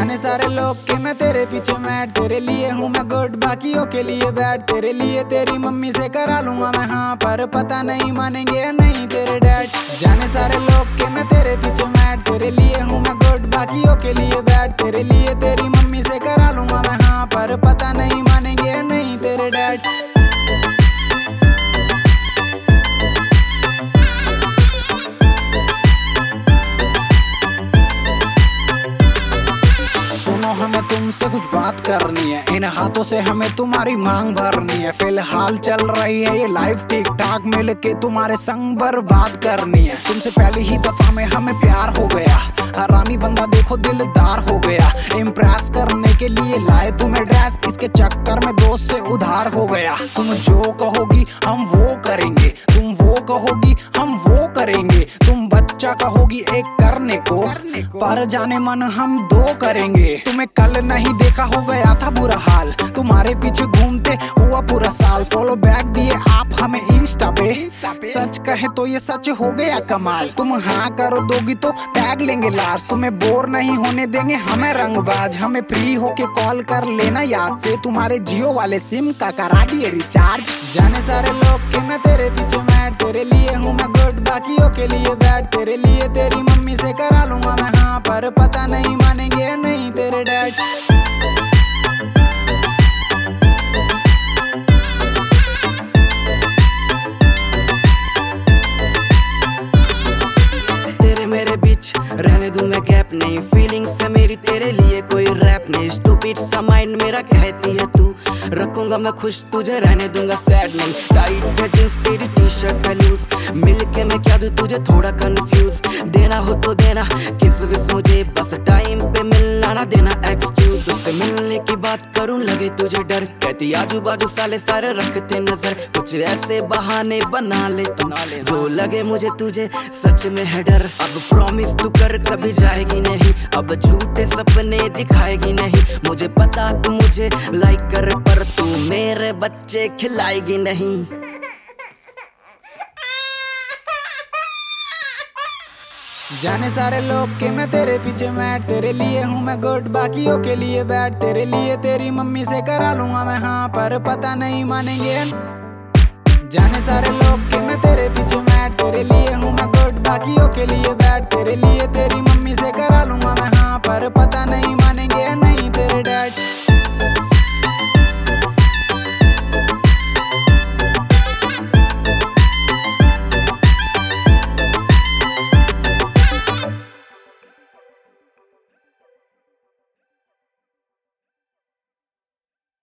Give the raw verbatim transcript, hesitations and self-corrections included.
जाने सारे लोग कि मैं तेरे पीछे मैड, तेरे लिए हूँ मैं गुड बाकियों के लिए बैड। तेरे लिए तेरी मम्मी से करा लूंगा मैं हाँ, पर पता नहीं मानेंगे या नहीं तेरे डैड। जाने सारे लोग कि मैं तेरे पीछे मैड, तेरे लिए हूँ मैं गुड बाकियों के लिए बैड। तेरे लिए तेरी मम्मी से करा लूंगा मैं हाँ, पर पता नहीं मानेंगे या नहीं तेरे डैड। सुनो हमें तुमसे कुछ बात करनी है, इन हाथों से हमें तुम्हारी मांग भरनी है। फिलहाल चल रही है ये लाइफ ठीक ठाक, मिल के तुम्हारे संग बर्बाद करनी है। तुमसे पहली ही दफा में हमें प्यार हो गया, हरामी बंदा देखो दिलदार हो गया। इम्प्रेस करने के लिए लाए तुम्हें ड्रेस, इसके चक्कर में दोस्त से उधार हो गया। तुम जो कहोगी हम वो करेंगे, तुम वो कहोगी हम वो करेंगे। तुम बच्चा कहोगी एक करने को, पर जाने मन हम दो करेंगे। तुम्हें कल नहीं देखा हो गया था बुरा हाल, तुम्हारे पीछे घूमते हुआ पूरा साल। फॉलो बैक दिए आप हमें इंस्टा पे, सच कहे तो ये सच हो गया कमाल। तुम हाँ करो दोगी तो टैग लेंगे लास्ट, तुम्हें बोर नहीं होने देंगे हमें रंगबाज। हमें फ्री होके कॉल कर लेना याद से, तुम्हारे जियो वाले सिम का करा दिए रिचार्ज। जाने सारे लोग कि मैं तेरे पीछे मैड, तेरे लिए हूँ मैं गुड बाकियों के लिए बैड। तेरे लिए तेरी मम्मी से करा लूंगा मैं हाँ, पर पता नहीं मानेंगे या नहीं तेरे डैड। तेरे मेरे बीच रहने दूं मैं गैप नहीं, फीलिंग्स है मेरी तेरे लिए कोई रैप नहीं। स्टूपिड सा माइंड मेरा कहती है तू, रखूंगा मैं खुश तुझे रहने दूंगा सैड नहीं। टाइट है जींस तेरी टी शर्ट है लूज, मिल के मैं क्या दूं तुझे थोड़ा कंफ्यूज। देना हो तो देना किस विस मुझे, बस टाइम पे मिलना ना देना एक्सक्यूज। उससे मिलने की बात करूं लगे तुझे डर, कहती आजू बाजू साले सारे रखते नजर। कुछ ऐसे बहाने बना ले तू जो लगे मुझे तुझे सच में है डर। अब प्रॉमिस तू कर कभी जाएगी नहीं, अब झूठे सपने दिखाएगी नहीं। मुझे पता तू मुझे लाइक कर, पर तू मेरे बच्चे खिलाएगी नहीं। जाने सारे लोग कि मैं तेरे पीछे मैड, तेरे लिए हूँ मैं गुड बाकियों के लिए बैड। तेरे लिए तेरी मम्मी से करा लूंगा मैं हाँ, पर पता नहीं मानेंगे। जाने सारे लोग कि मैं तेरे पीछे मैड, तेरे लिए हूँ मैं गुड बाकियों के लिए बैड। तेरे लिए तेरी मम्मी से करा लूंगा मैं हाँ, पर पता नहीं मानेंगे या नहीं तेरे डैड।